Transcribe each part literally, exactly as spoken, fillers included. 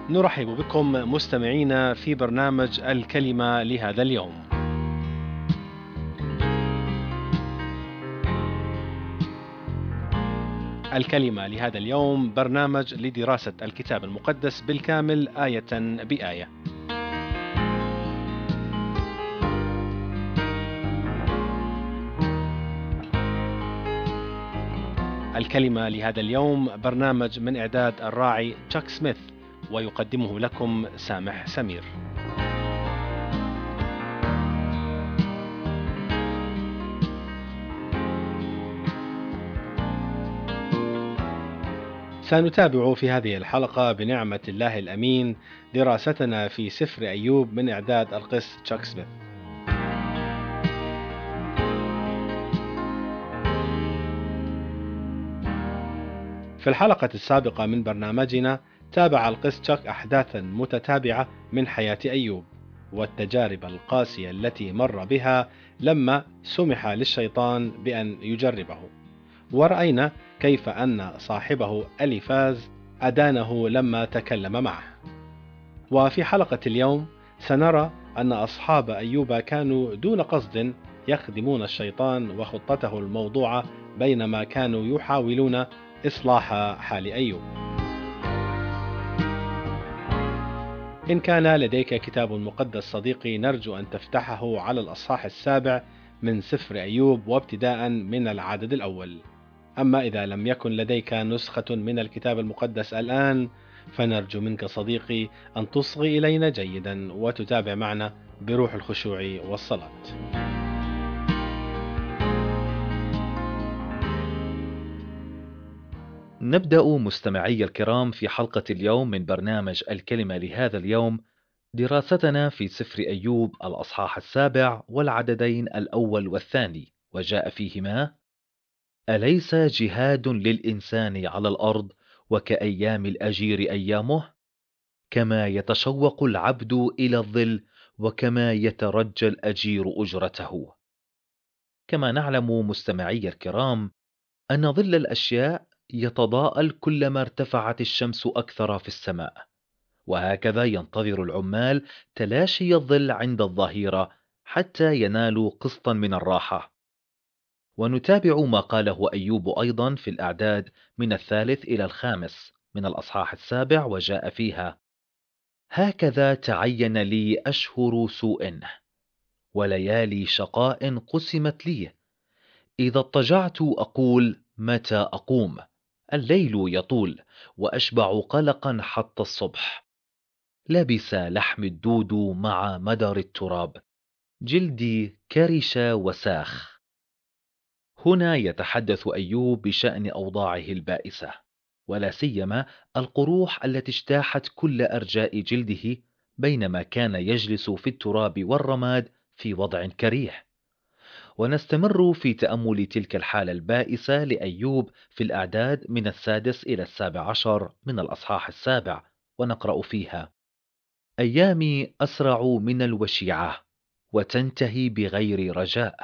نرحب بكم مستمعينا في برنامج الكلمة لهذا اليوم. الكلمة لهذا اليوم برنامج لدراسة الكتاب المقدس بالكامل آية بآية. الكلمة لهذا اليوم برنامج من إعداد الراعي تشاك سميث، ويقدمه لكم سامح سمير. سنتابع في هذه الحلقة بنعمة الله الأمين دراستنا في سفر أيوب من إعداد القس تشاك سميث. في الحلقة السابقة من برنامجنا تابع القس تشاك أحداثا متتابعة من حياة أيوب والتجارب القاسية التي مر بها لما سمح للشيطان بأن يجربه، ورأينا كيف أن صاحبه أليفاز أدانه لما تكلم معه. وفي حلقة اليوم سنرى أن أصحاب أيوب كانوا دون قصد يخدمون الشيطان وخطته الموضوعة بينما كانوا يحاولون إصلاح حال أيوب. إن كان لديك كتاب مقدس صديقي، نرجو أن تفتحه على الأصحاح السابع من سفر أيوب وابتداء من العدد الأول. أما إذا لم يكن لديك نسخة من الكتاب المقدس الآن، فنرجو منك صديقي أن تصغي إلينا جيدا وتتابع معنا بروح الخشوع والصلاة. نبدأ مستمعي الكرام في حلقة اليوم من برنامج الكلمة لهذا اليوم دراستنا في سفر أيوب الأصحاح السابع والعددين الأول والثاني، وجاء فيهما: أليس جهاد للإنسان على الأرض وكأيام الأجير أيامه؟ كما يتشوق العبد إلى الظل وكما يترجى الأجير أجرته. كما نعلم مستمعي الكرام أن ظل الأشياء يتضاءل كلما ارتفعت الشمس أكثر في السماء، وهكذا ينتظر العمال تلاشي الظل عند الظهيرة حتى ينالوا قسطا من الراحة. ونتابع ما قاله أيوب أيضا في الأعداد من الثالث إلى الخامس من الأصحاح السابع، وجاء فيها: هكذا تعين لي أشهر سوء وليالي شقاء قسمت لي، إذا اضطجعت أقول متى أقوم، الليل يطول وأشبع قلقا حتى الصبح. لبس لحم الدود مع مدر التراب، جلدي كرش وساخ. هنا يتحدث أيوب بشأن أوضاعه البائسة، ولا سيما القروح التي اجتاحت كل أرجاء جلده بينما كان يجلس في التراب والرماد في وضع كريه. ونستمر في تأمل تلك الحالة البائسة لأيوب في الأعداد من السادس إلى السابع عشر من الأصحاح السابع، ونقرأ فيها: أيامي أسرع من الوشيعة وتنتهي بغير رجاء.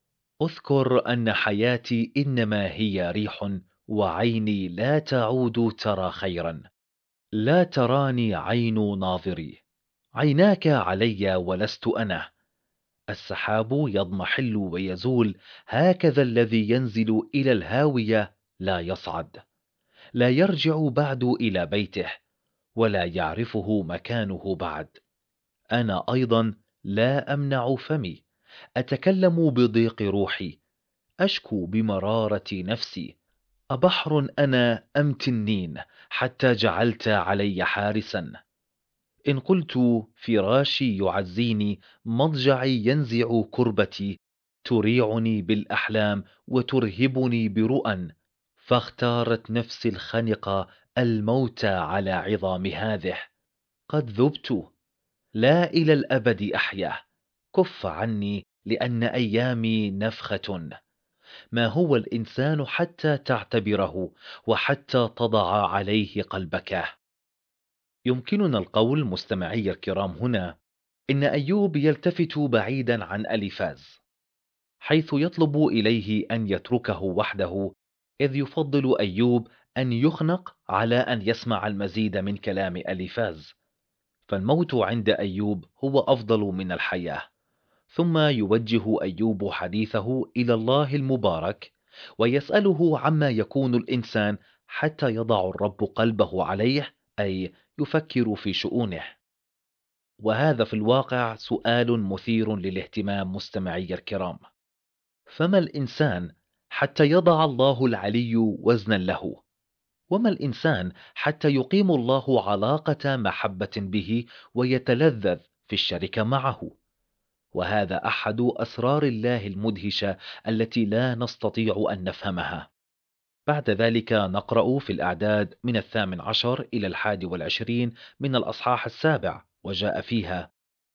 أذكر أن حياتي إنما هي ريح، وعيني لا تعود ترى خيرا. لا تراني عين ناظري، عيناك علي ولست أنا. السحاب يضمحل ويزول، هكذا الذي ينزل إلى الهاوية لا يصعد، لا يرجع بعد إلى بيته ولا يعرفه مكانه بعد. أنا أيضا لا أمنع فمي، أتكلم بضيق روحي، أشكو بمرارة نفسي. أبحر أنا أم تنين حتى جعلت علي حارسا؟ إن قلت فراشي يعزيني، مضجعي ينزع كربتي، تريعني بالأحلام وترهبني برؤى، فاختارت نفسي الخنقة الموت على عظام هذه. قد ذبت، لا إلى الأبد أحيا، كف عني لأن أيامي نفخة. ما هو الإنسان حتى تعتبره وحتى تضع عليه قلبك؟ يمكننا القول مستمعي الكرام هنا إن أيوب يلتفت بعيدا عن أليفاز، حيث يطلب إليه أن يتركه وحده، إذ يفضل أيوب أن يخنق على أن يسمع المزيد من كلام أليفاز. فالموت عند أيوب هو أفضل من الحياة. ثم يوجه أيوب حديثه إلى الله المبارك، ويسأله عما يكون الإنسان حتى يضع الرب قلبه عليه، أي يفكر في شؤونه. وهذا في الواقع سؤال مثير للاهتمام مستمعي الكرام. فما الإنسان حتى يضع الله العلي وزنا له؟ وما الإنسان حتى يقيم الله علاقة محبة به ويتلذذ في الشركة معه؟ وهذا أحد أسرار الله المدهشة التي لا نستطيع أن نفهمها. بعد ذلك نقرأ في الأعداد من الثامن عشر إلى الحادي والعشرين من الأصحاح السابع، وجاء فيها: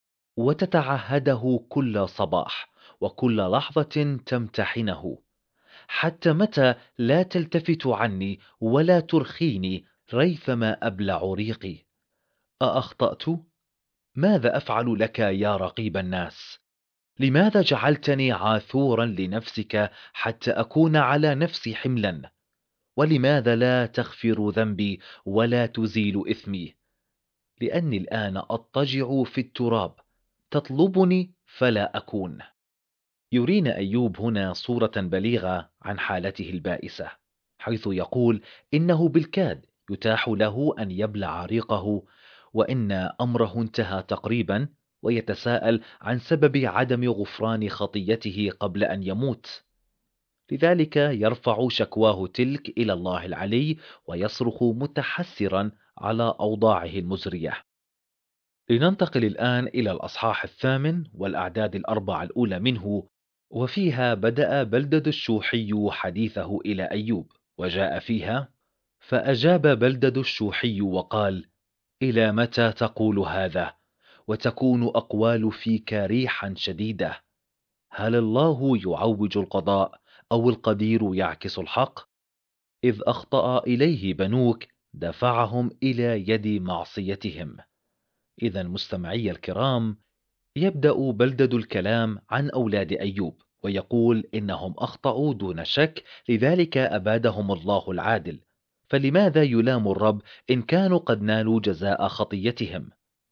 وتتعهده كل صباح وكل لحظة تمتحنه، حتى متى لا تلتفت عني ولا ترخيني ريثما أبلع ريقي. أأخطأت؟ ماذا أفعل لك يا رقيب الناس؟ لماذا جعلتني عاثورا لنفسك حتى أكون على نفسي حملا؟ ولماذا لا تغفر ذنبي ولا تزيل إثمي؟ لأني الآن أضطجع في التراب، تطلبني فلا أكون. يرينا أيوب هنا صورة بليغة عن حالته البائسة، حيث يقول إنه بالكاد يتاح له أن يبلع ريقه، وإن أمره انتهى تقريبا، ويتساءل عن سبب عدم غفران خطيته قبل أن يموت. لذلك يرفع شكواه تلك إلى الله العلي، ويصرخ متحسرا على أوضاعه المزرية. لننتقل الآن إلى الأصحاح الثامن والأعداد الأربع الأولى منه، وفيها بدأ بلدد الشوحي حديثه إلى أيوب، وجاء فيها: فأجاب بلدد الشوحي وقال: إلى متى تقول هذا، وتكون أقوال فيك ريحا شديدة؟ هل الله يعوج القضاء، أو القدير يعكس الحق؟ إذ أخطأ إليه بنوك دفعهم إلى يد معصيتهم. إذا مستمعي الكرام، يبدأ بلدد الكلام عن أولاد أيوب، ويقول إنهم أخطأوا دون شك، لذلك أبادهم الله العادل. فلماذا يلام الرب إن كانوا قد نالوا جزاء خطيتهم؟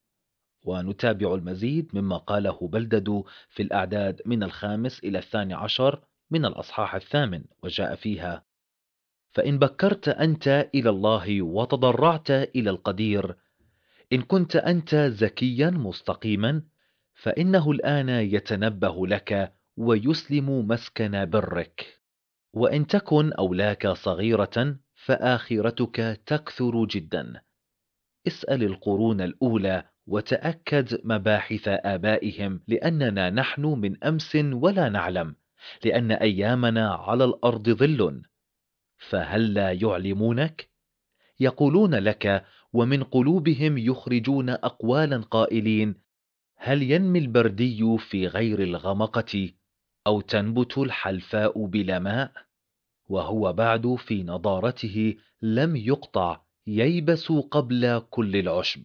ونتابع المزيد مما قاله بلدد في الأعداد من الخامس إلى الثاني عشر من الأصحاح الثامن، وجاء فيها: فإن بكرت أنت إلى الله وتضرعت إلى القدير، إن كنت أنت زكيا مستقيما، فإنه الآن يتنبه لك ويسلم مسكن برك. وإن تكن أولاك صغيرة فآخرتك تكثر جدا. اسأل القرون الأولى وتأكد مباحث آبائهم، لأننا نحن من أمس ولا نعلم، لأن أيامنا على الأرض ظل. فهل لا يعلمونك؟ يقولون لك، ومن قلوبهم يخرجون أقوالا قائلين: هل ينمي البردي في غير الغمقة، أو تنبت الحلفاء بلا ماء؟ وهو بعد في نضارته لم يقطع، ييبس قبل كل العشب.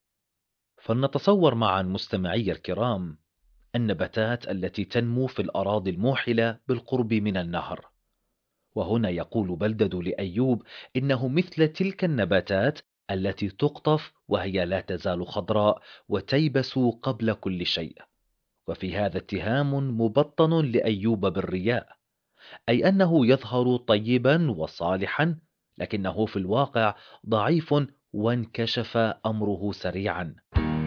فلنتصور معا مستمعي الكرام النباتات التي تنمو في الأراضي الموحلة بالقرب من النهر. وهنا يقول بلدد لأيوب إنه مثل تلك النباتات التي تقطف وهي لا تزال خضراء وتيبس قبل كل شيء. وفي هذا اتهام مبطن لأيوب بالرياء، أي أنه يظهر طيبا وصالحا، لكنه في الواقع ضعيف، وانكشف أمره سريعا.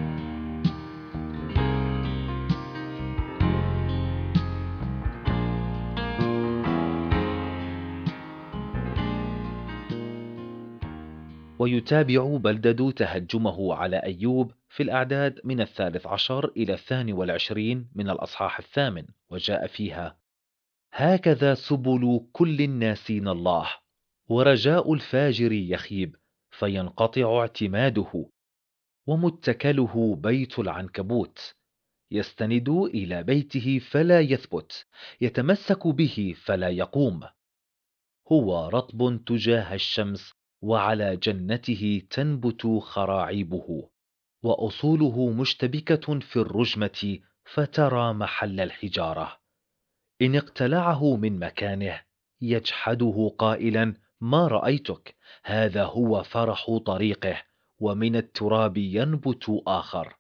ويتابع بلدد تهجمه على أيوب في الأعداد من الثالث عشر إلى الثاني والعشرين من الأصحاح الثامن، وجاء فيها: هكذا سبل كل الناسين الله، ورجاء الفاجر يخيب فينقطع اعتماده، ومتكله بيت العنكبوت، يستند إلى بيته فلا يثبت، يتمسك به فلا يقوم. هو رطب تجاه الشمس، وعلى جنته تنبت خراعيبه، وأصوله مشتبكة في الرجمة فترى محل الحجارة. إن اقتلعه من مكانه يجحده قائلا: ما رأيتك، هذا هو فرح طريقه، ومن التراب ينبت آخر.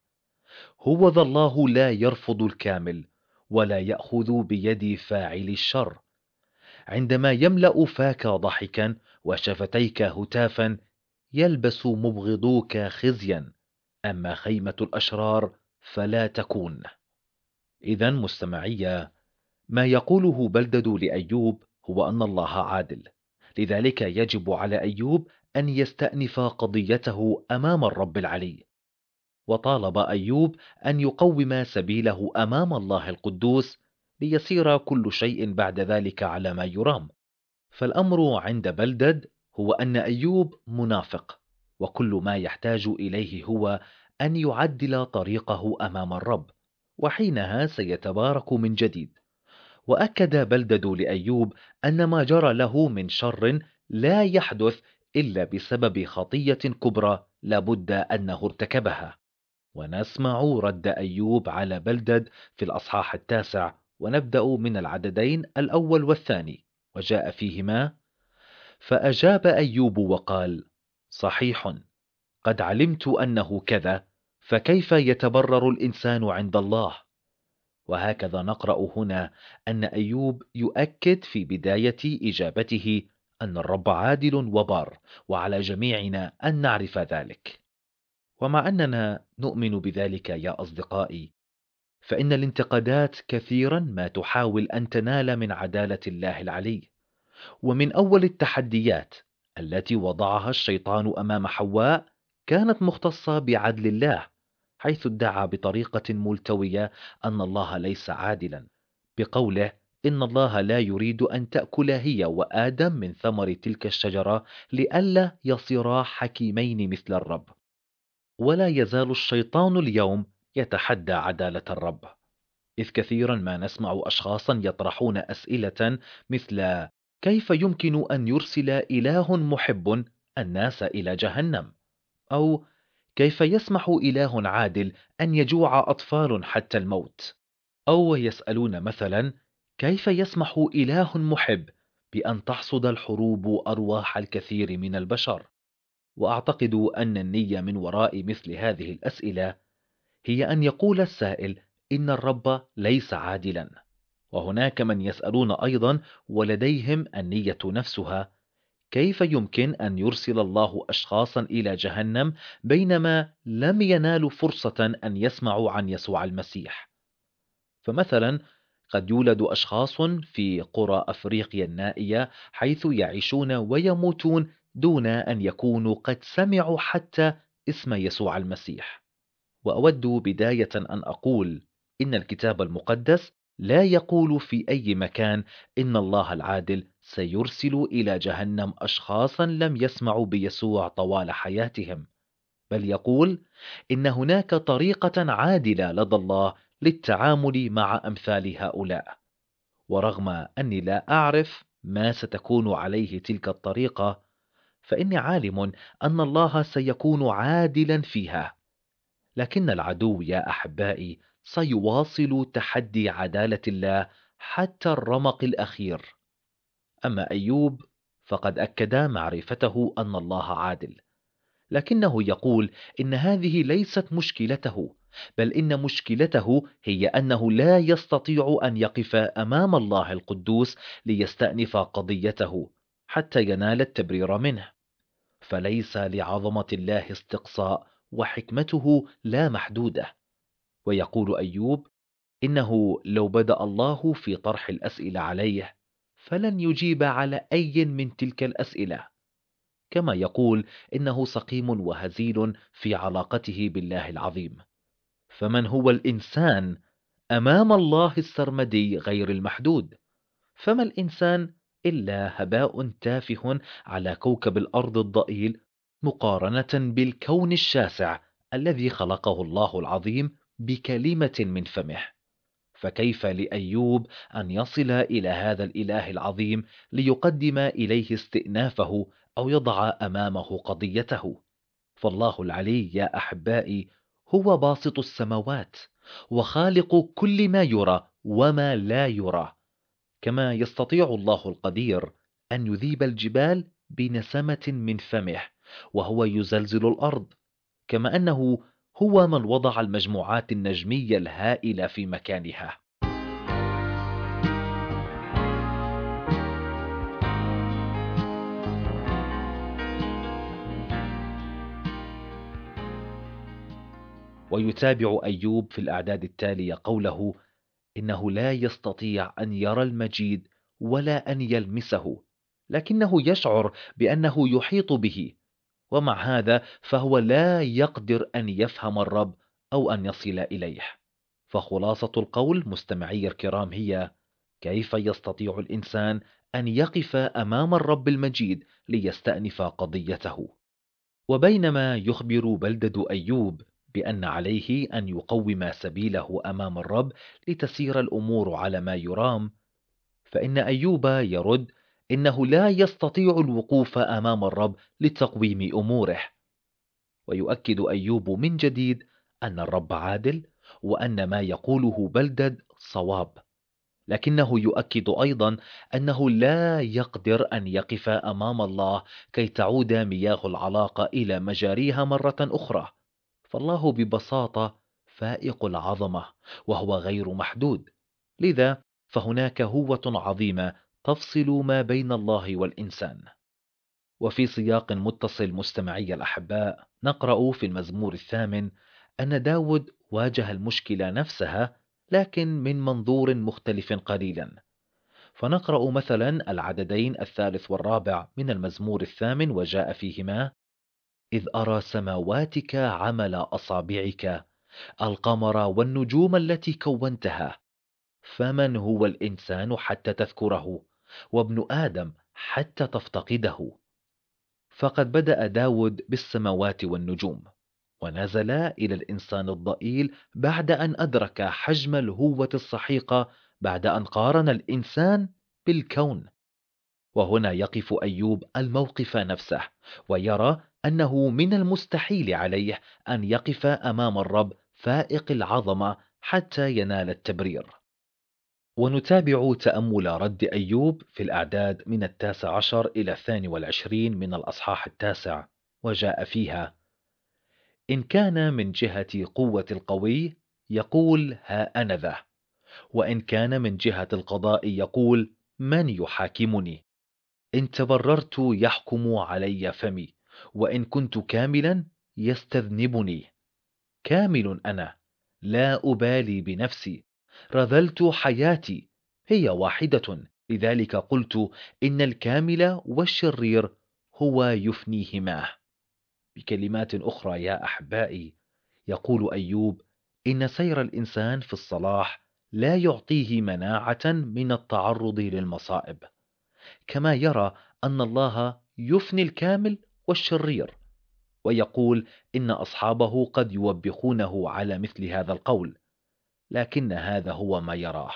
هو ذا الله لا يرفض الكامل، ولا يأخذ بيد فاعل الشر. عندما يملأ فاك ضحكا وشفتيك هتافا، يلبس مبغضوك خزيا، أما خيمة الأشرار فلا تكون. إذا مستمعية، ما يقوله بلدد لأيوب هو أن الله عادل، لذلك يجب على أيوب أن يستأنف قضيته أمام الرب العلي. وطالب أيوب أن يقوم سبيله أمام الله القدوس، ليسير كل شيء بعد ذلك على ما يرام. فالأمر عند بلدد هو أن أيوب منافق، وكل ما يحتاج إليه هو أن يعدل طريقه أمام الرب، وحينها سيتبارك من جديد. وأكد بلدد لأيوب أن ما جرى له من شر لا يحدث إلا بسبب خطية كبرى لابد أنه ارتكبها. ونسمع رد أيوب على بلدد في الأصحاح التاسع، ونبدأ من العددين الأول والثاني، وجاء فيهما: فأجاب أيوب وقال: صحيح، قد علمت أنه كذا، فكيف يتبرر الإنسان عند الله؟ وهكذا نقرأ هنا أن أيوب يؤكد في بداية إجابته أن الرب عادل وبار، وعلى جميعنا أن نعرف ذلك. ومع أننا نؤمن بذلك يا أصدقائي، فإن الانتقادات كثيرا ما تحاول أن تنال من عدالة الله العلي. ومن أول التحديات التي وضعها الشيطان أمام حواء كانت مختصة بعدل الله، حيث ادعى بطريقة ملتوية أن الله ليس عادلا، بقوله إن الله لا يريد أن تأكل هي وآدم من ثمر تلك الشجرة لئلا يصيرا حكيمين مثل الرب. ولا يزال الشيطان اليوم يتحدى عدالة الرب، إذ كثيرا ما نسمع أشخاصا يطرحون أسئلة مثل: كيف يمكن أن يرسل إله محب الناس إلى جهنم؟ أو كيف يسمح إله عادل أن يجوع أطفال حتى الموت؟ أو يسألون مثلا: كيف يسمح إله محب بأن تحصد الحروب أرواح الكثير من البشر؟ وأعتقد أن النية من وراء مثل هذه الأسئلة هي أن يقول السائل إن الرب ليس عادلا. وهناك من يسألون أيضا ولديهم النية نفسها: كيف يمكن أن يرسل الله أشخاصا إلى جهنم بينما لم ينالوا فرصة أن يسمعوا عن يسوع المسيح؟ فمثلا قد يولد أشخاص في قرى أفريقيا النائية حيث يعيشون ويموتون دون أن يكونوا قد سمعوا حتى اسم يسوع المسيح. وأود بداية أن أقول إن الكتاب المقدس لا يقول في أي مكان إن الله العادل سيرسل إلى جهنم أشخاصا لم يسمعوا بيسوع طوال حياتهم، بل يقول إن هناك طريقة عادلة لدى الله للتعامل مع أمثال هؤلاء. ورغم أني لا أعرف ما ستكون عليه تلك الطريقة، فإني عالم أن الله سيكون عادلا فيها. لكن العدو يا أحبائي سيواصل تحدي عدالة الله حتى الرمق الأخير. أما أيوب فقد أكد معرفته أن الله عادل، لكنه يقول إن هذه ليست مشكلته، بل إن مشكلته هي أنه لا يستطيع أن يقف أمام الله القدوس ليستأنف قضيته حتى ينال التبرير منه. فليس لعظمة الله استقصاء، وحكمته لا محدودة. ويقول أيوب إنه لو بدأ الله في طرح الأسئلة عليه فلن يجيب على أي من تلك الأسئلة. كما يقول إنه سقيم وهزيل في علاقته بالله العظيم. فمن هو الإنسان أمام الله السرمدي غير المحدود؟ فما الإنسان إلا هباء تافه على كوكب الأرض الضئيل، مقارنة بالكون الشاسع الذي خلقه الله العظيم بكلمة من فمه. فكيف لأيوب أن يصل إلى هذا الإله العظيم ليقدم إليه استئنافه أو يضع أمامه قضيته؟ فالله العلي يا أحبائي هو باسط السماوات، وخالق كل ما يرى وما لا يرى. كما يستطيع الله القدير أن يذيب الجبال بنسمة من فمه وهو يزلزل الأرض، كما أنه هو من وضع المجموعات النجمية الهائلة في مكانها. ويتابع أيوب في الأعداد التالية قوله: إنه لا يستطيع أن يرى المجيد ولا أن يلمسه، لكنه يشعر بأنه يحيط به، ومع هذا فهو لا يقدر أن يفهم الرب أو أن يصل إليه. فخلاصة القول مستمعي الكرام هي: كيف يستطيع الإنسان أن يقف أمام الرب المجيد ليستأنف قضيته؟ وبينما يخبر بلدد أيوب بأن عليه أن يقوم سبيله أمام الرب لتسير الأمور على ما يرام، فإن أيوب يرد إنه لا يستطيع الوقوف أمام الرب لتقويم أموره. ويؤكد أيوب من جديد أن الرب عادل، وأن ما يقوله بلدد صواب، لكنه يؤكد أيضا أنه لا يقدر أن يقف أمام الله كي تعود مياه العلاقة إلى مجاريها مرة أخرى، فالله ببساطة فائق العظمة وهو غير محدود، لذا فهناك هوة عظيمة تفصل ما بين الله والإنسان. وفي سياق متصل مستمعي الأحباء نقرأ في المزمور الثامن أن داود واجه المشكلة نفسها، لكن من منظور مختلف قليلا. فنقرأ مثلا العددين الثالث والرابع من المزمور الثامن وجاء فيهما: إذ أرى سماواتك عمل أصابعك، القمر والنجوم التي كونتها، فمن هو الإنسان حتى تذكره، وابن آدم حتى تفتقده. فقد بدأ داود بالسماوات والنجوم، ونزل إلى الإنسان الضئيل بعد أن أدرك حجم الهوة السحيقة، بعد أن قارن الإنسان بالكون. وهنا يقف أيوب الموقف نفسه، ويرى أنه من المستحيل عليه أن يقف أمام الرب فائق العظمة حتى ينال التبرير. ونتابع تأمل رد أيوب في الأعداد من التاسع عشر إلى الثاني والعشرين من الأصحاح التاسع، وجاء فيها: إن كان من جهة قوة القوي يقول ها أنا ذا، وإن كان من جهة القضاء يقول من يحاكمني. إن تبررت يحكم علي فمي، وإن كنت كاملا يستذنبني. كامل أنا، لا أبالي بنفسي، رذلت حياتي، هي واحدة، لذلك قلت إن الكامل والشرير هو يفنيهما. بكلمات أخرى يا أحبائي، يقول أيوب إن سير الإنسان في الصلاح لا يعطيه مناعة من التعرض للمصائب، كما يرى أن الله يفني الكامل والشرير، ويقول إن أصحابه قد يوبخونه على مثل هذا القول، لكن هذا هو ما يراه.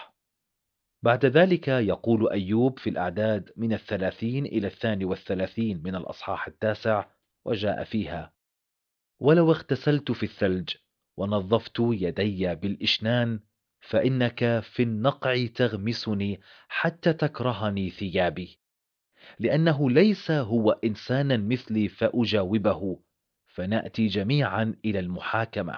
بعد ذلك يقول أيوب في الأعداد من الثلاثين إلى الثاني والثلاثين من الأصحاح التاسع، وجاء فيها: ولو اغتسلت في الثلج ونظفت يدي بالإشنان، فإنك في النقع تغمسني حتى تكرهني ثيابي، لأنه ليس هو إنسانا مثلي فأجاوبه، فنأتي جميعا إلى المحاكمة.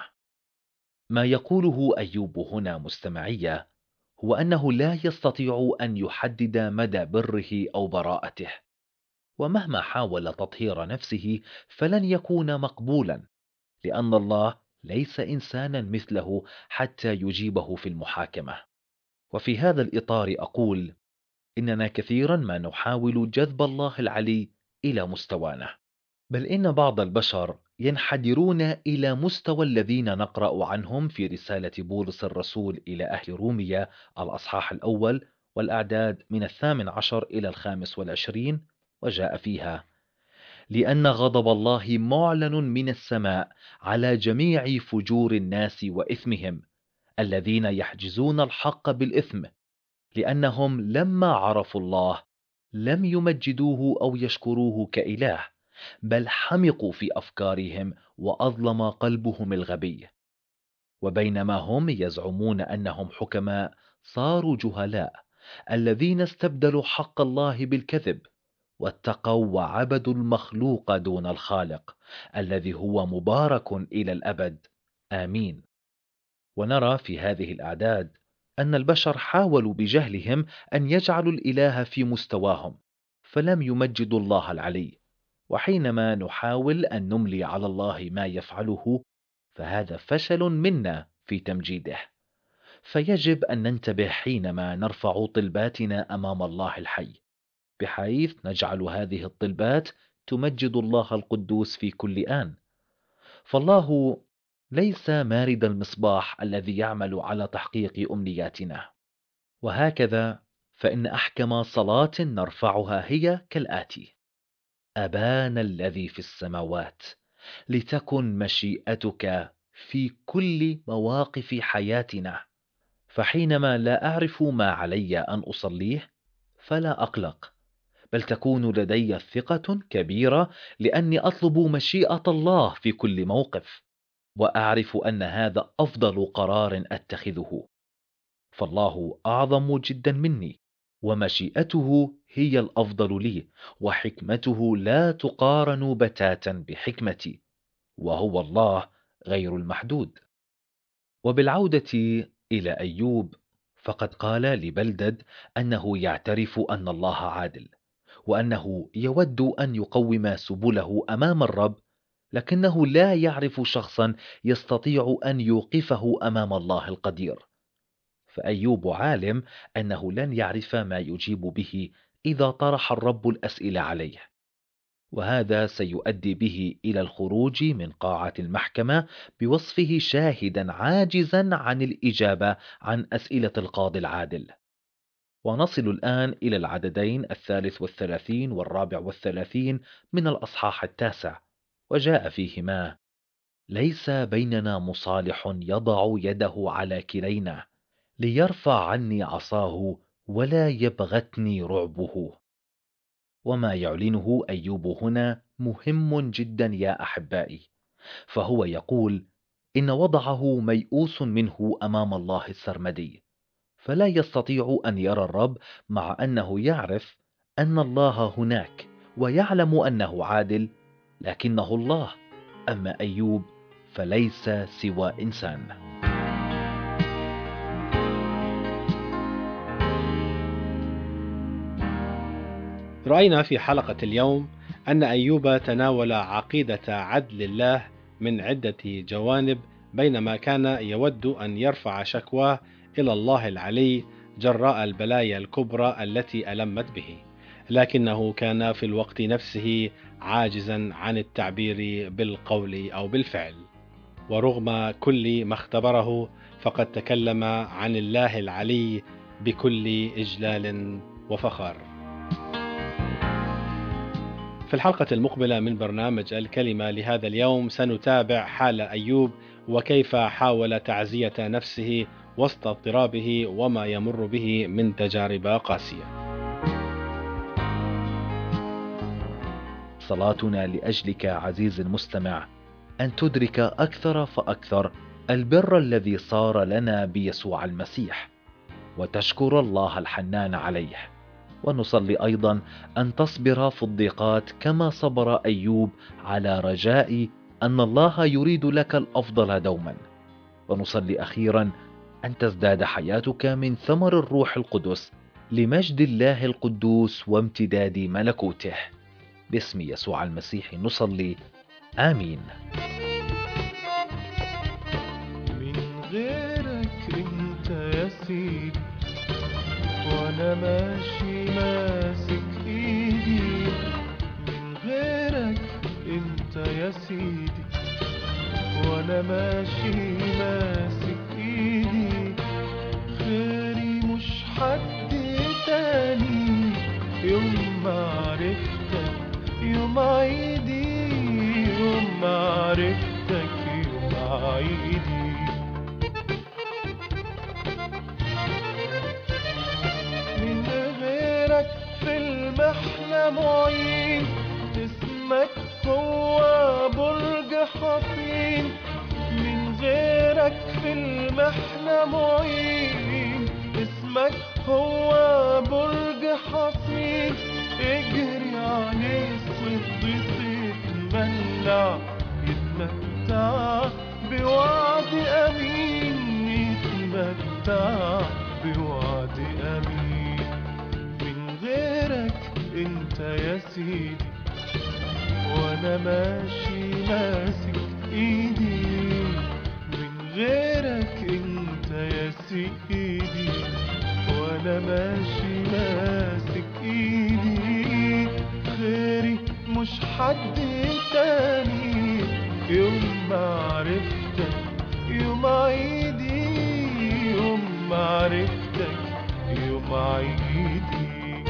ما يقوله أيوب هنا مستمعية هو أنه لا يستطيع أن يحدد مدى بره أو براءته، ومهما حاول تطهير نفسه فلن يكون مقبولا، لأن الله ليس إنسانا مثله حتى يجيبه في المحاكمة. وفي هذا الإطار أقول إننا كثيرا ما نحاول جذب الله العلي إلى مستوانا، بل إن بعض البشر ينحدرون إلى مستوى الذين نقرأ عنهم في رسالة بولس الرسول إلى أهل روميا الأصحاح الأول والأعداد من الثامن عشر إلى الخامس والعشرين، وجاء فيها: لأن غضب الله معلن من السماء على جميع فجور الناس وإثمهم، الذين يحجزون الحق بالإثم، لأنهم لما عرفوا الله لم يمجدوه أو يشكروه كإله، بل حمقوا في أفكارهم وأظلم قلبهم الغبي. وبينما هم يزعمون أنهم حكماء صاروا جهلاء، الذين استبدلوا حق الله بالكذب، واتقوا وعبدوا المخلوق دون الخالق الذي هو مبارك إلى الأبد. آمين. ونرى في هذه الأعداد أن البشر حاولوا بجهلهم أن يجعلوا الإله في مستواهم، فلم يمجدوا الله العلي. وحينما نحاول أن نملي على الله ما يفعله، فهذا فشل منا في تمجيده. فيجب أن ننتبه حينما نرفع طلباتنا أمام الله الحي، بحيث نجعل هذه الطلبات تمجد الله القدوس في كل آن. فالله ليس مارد المصباح الذي يعمل على تحقيق أمنياتنا. وهكذا فإن أحكم صلاة نرفعها هي كالآتي: أبانا الذي في السماوات، لتكن مشيئتك في كل مواقف حياتنا. فحينما لا أعرف ما علي أن أصليه فلا أقلق، بل تكون لدي ثقة كبيرة لأني أطلب مشيئة الله في كل موقف، وأعرف أن هذا أفضل قرار أتخذه. فالله أعظم جدا مني، ومشيئته هي الأفضل لي، وحكمته لا تقارن بتاتا بحكمتي، وهو الله غير المحدود. وبالعودة إلى أيوب، فقد قال لبلدد أنه يعترف أن الله عادل، وأنه يود أن يقوم سبله أمام الرب، لكنه لا يعرف شخصا يستطيع أن يوقفه أمام الله القدير. فأيوب عالم أنه لن يعرف ما يجيب به إذا طرح الرب الأسئلة عليه، وهذا سيؤدي به إلى الخروج من قاعة المحكمة بوصفه شاهدا عاجزا عن الإجابة عن أسئلة القاضي العادل. ونصل الآن إلى العددين الثالث والثلاثين والرابع والثلاثين من الأصحاح التاسع، وجاء فيهما: ليس بيننا مصالح يضع يده على كلينا، ليرفع عني عصاه ولا يبغتني رعبه. وما يعلنه أيوب هنا مهم جدا يا أحبائي، فهو يقول إن وضعه ميؤوس منه أمام الله السرمدي، فلا يستطيع أن يرى الرب، مع أنه يعرف أن الله هناك ويعلم أنه عادل، لكنه الله. أما أيوب فليس سوى إنسان. رأينا في حلقة اليوم أن أيوب تناول عقيدة عدل الله من عدة جوانب، بينما كان يود أن يرفع شكواه إلى الله العلي جراء البلايا الكبرى التي ألمت به، لكنه كان في الوقت نفسه عاجزا عن التعبير بالقول أو بالفعل. ورغم كل ما اختبره فقد تكلم عن الله العلي بكل إجلال وفخار. في الحلقة المقبلة من برنامج الكلمة لهذا اليوم سنتابع حال أيوب، وكيف حاول تعزية نفسه وسط اضطرابه وما يمر به من تجارب قاسية. صلاتنا لأجلك عزيزي المستمع أن تدرك أكثر فأكثر البر الذي صار لنا بيسوع المسيح، وتشكر الله الحنان عليه. ونصلي أيضا أن تصبر في الضيقات كما صبر أيوب، على رجاء أن الله يريد لك الأفضل دوما. ونصلي أخيرا أن تزداد حياتك من ثمر الروح القدس لمجد الله القدوس وامتداد ملكوته. باسم يسوع المسيح نصلي، آمين. من غيرك انت يا سيدي، وانا ماشي ماسك ايدي. من غيرك انت يا سيدي، وانا ماشي ماسك ايدي. خيري مش حد تاني، يوم ما عرفتك يوم عيدي، يوم ما عرفتك يوم عيدي. من غيرك في المحنة معين، اسمك هو برج حصين. من غيرك في المحنة معين، اسمك هو برج حصين. اجري واتمتع بوعد أمين. من غيرك انت يا سيدي وانا ماشي ماسك ايدي، من غيرك انت يا سيدي وانا ماشي ماسك ايدي. غيري مش حد تاني، يوم ما عرفتك يوم عيدي، يوم ما عرفتك يوم عيدي.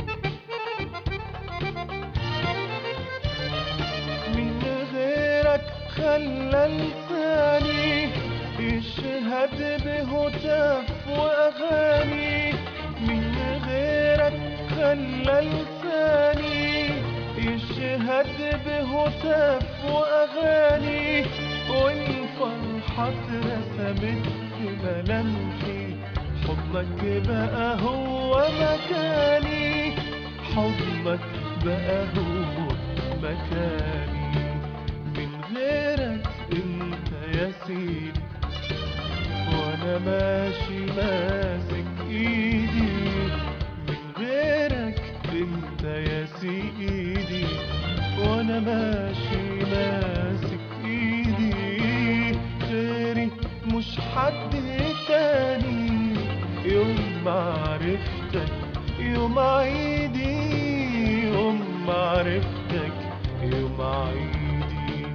من غيرك خلى لساني يشهد بهتاف وأغاني، من غيرك خلى لساني يشهد بهتاف وأغاني. والفرحة اترسمت في ملامحي، حضنك بقى هو مكاني، حضنك بقى هو مكاني. من غيرك انت يا سيدي وانا ماشي ماسك ايدي، من غيرك انت يا سيدي وانا ماشي ماسك ايدي. غيري مش حد تاني، يوم ما عرفتك يوم عيدي، يوم ما عرفتك يوم عيدي.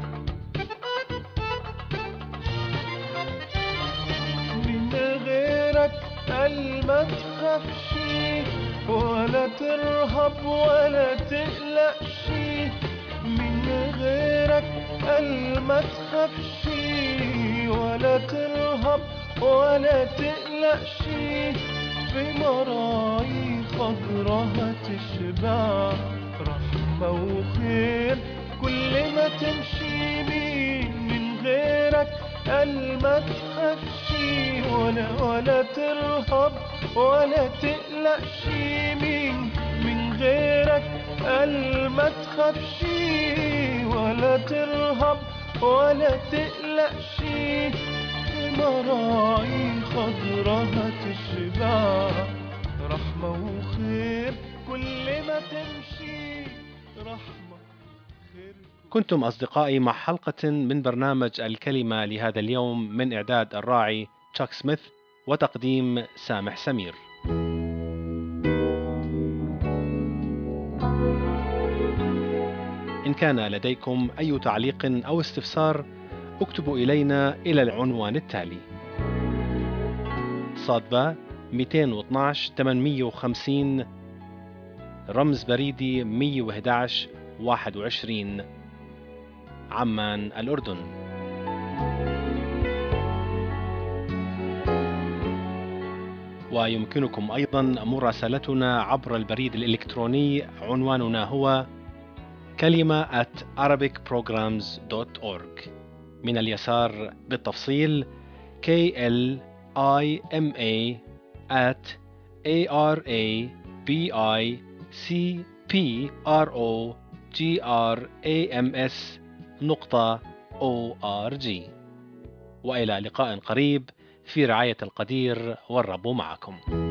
من غيرك قال ما تخافش ولا ترهب ولا تقلقش، من غيرك قال ما تخافش ولا ترهب ولا تقلقش. في مراعي خضرها تشبع رحمة وخير كل ما تمشي. مين من غيرك قال ما تخافش ولا ولا ترهب ولا تقلقش، مين من غيرك قال ما تخافش ولا ترهب ولا تقلقش. مراعي خضرها تشبع رحمة وخير كل ما تمشي، رحمة خير. كنتم أصدقائي مع حلقة من برنامج الكلمة لهذا اليوم، من إعداد الراعي تشاك سميث وتقديم سامح سمير. إن كان لديكم أي تعليق أو استفسار اكتبوا إلينا إلى العنوان التالي: صادبة مئتين واثناشر ثمانمئة وخمسين، رمز بريدي مئة وأحد عشر واحد وعشرين، عمان الأردن. ويمكنكم أيضا مراسلتنا عبر البريد الإلكتروني، عنواننا هو كلمة at arabic programs dot org. من اليسار بالتفصيل K L I M A at A R A B I C P R O G R A M S نقطة O R G. وإلى لقاء قريب في رعاية القدير، والرب معكم.